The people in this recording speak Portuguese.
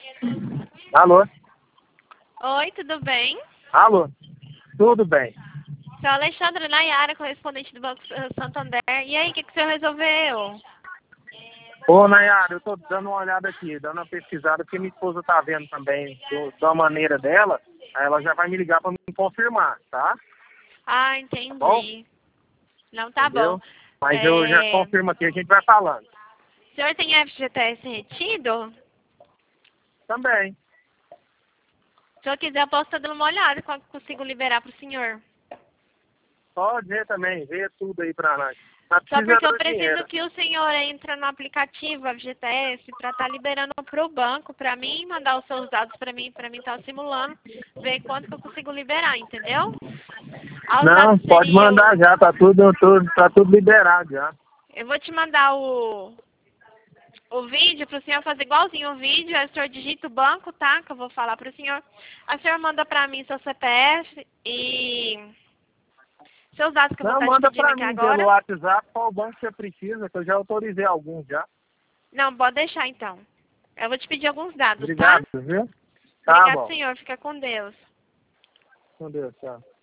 Alô? Oi, tudo bem? Alô? Tudo bem. Sou Alexandre Nayara, correspondente do Banco Santander. E aí, o que que você resolveu? Ô, Nayara, eu tô dando uma olhada aqui, dando uma pesquisada, porque minha esposa tá vendo também da maneira dela, aí ela já vai me ligar pra me confirmar, tá? Ah, Tá bom? entendi. Não, tá bom. Entendeu? Mas eu já confirmo aqui, a gente vai falando. O senhor tem FGTS retido? Também. Se o senhor quiser, eu posso estar dando uma olhada quando consigo liberar para o senhor. Pode ver também, vê tudo aí pra nós. Mas Só precisa porque eu do preciso dinheiro. que o senhor entre no aplicativo FGTS para estar liberando para o banco, para mim, mandar os seus dados para mim estar simulando, ver quanto que eu consigo liberar, entendeu? Os Não, dados pode mandar seriam... já, tá tudo liberado já. Eu vou te mandar o vídeo para o senhor fazer igualzinho o vídeo. Aí o senhor digita o banco, tá? Que eu vou falar para o senhor. Aí o senhor manda para mim seu CPF e seus dados que eu vou Não, estar te manda pedindo pra aqui mim pelo agora. WhatsApp qual banco você precisa, que eu já autorizei alguns já. Não, pode deixar então. Eu vou te pedir alguns dados, tá? Obrigado, viu? Tá Obrigado, bom. senhor. Fica com Deus. Com Deus, tchau.